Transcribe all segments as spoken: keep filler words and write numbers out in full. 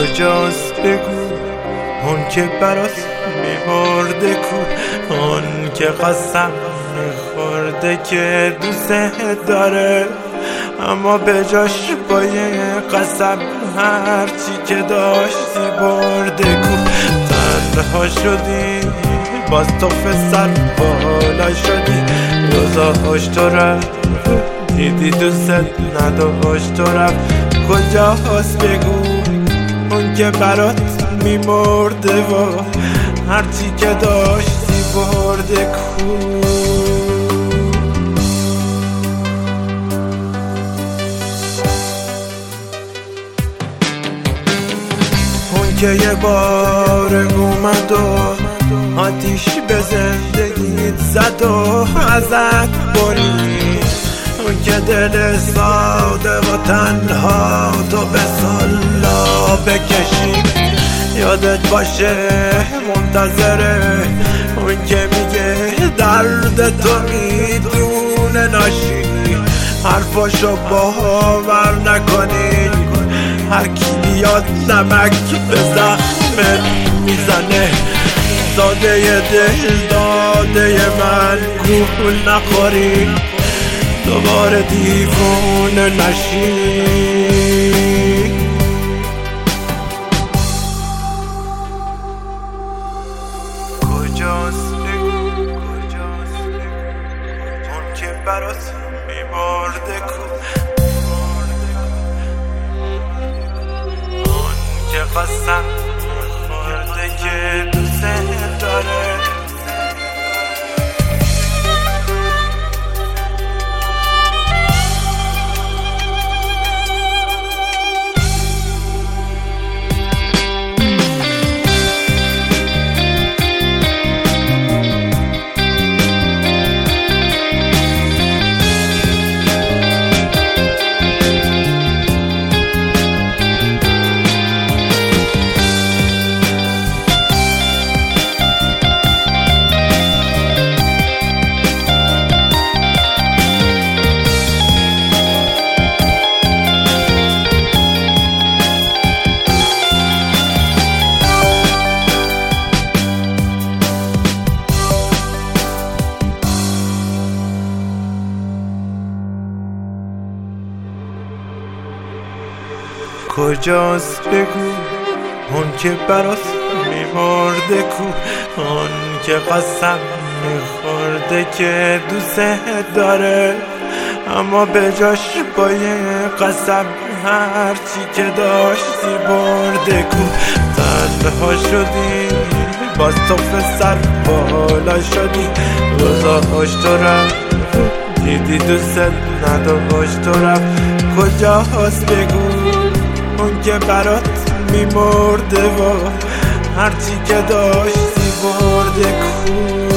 کجاست بگو اون که برات میمرده کو، اون که قسم میخورده که دوست داره اما به جاش با یه قسم هرچی که داشتی برده کو. تنها شدی باز تو سر بالا شدی، روزاش تو رفت دیدی دوست نداشت تو رفت. کجاست بگو اون که برات میمرده و هرچی که داشتی برده کو. اون که یه بار اومد و آتیش به زندگیت زد و ازت برید، اون که دل ساده و تنها تو به سلا بکشی. یادت باشه منتظره اون که میگه درد تو میدونه ناشی، حرفاشو باور نکنی. هر کی بیاد نمک به زخمت میزنه، داده ی دل داده ی من گول نخوری، دوباره دیوونه نشی. کجاست بگو اون که برات میمرده کو، اون که قسم خورده که دوست داره. کجاست بگو اون که برات میمرده کو، اون که قسم میخورده که دوست داره اما به جاش با یه قسم هرچی که داشتی برده کو. تنها شدی باز تو سر بالا شدی، روزاش تو رفت دیدی دوست نداشت تو رفت. کجاست بگو اون که برات میمرده و هرچی که داشتی برده کو.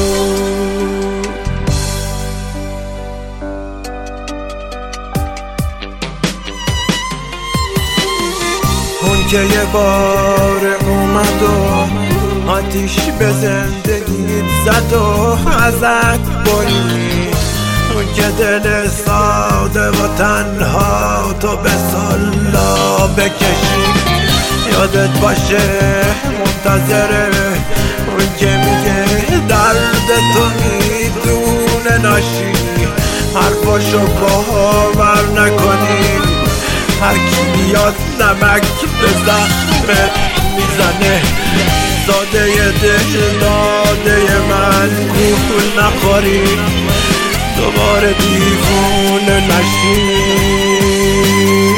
اون که یه بار اومد و آتیش به زندگیت زد و ازت برید، اون که دل ساده و تنها تو به سلا بکشی. یادت باشه منتظره اون که میگه درد تو میدونه ناشی، حرفاشو باور نکنی. هر کی بیاد نمک به زخمت میزنه، داده ی دل داده ی من گول نخوری، دوباره دیوونه نشی.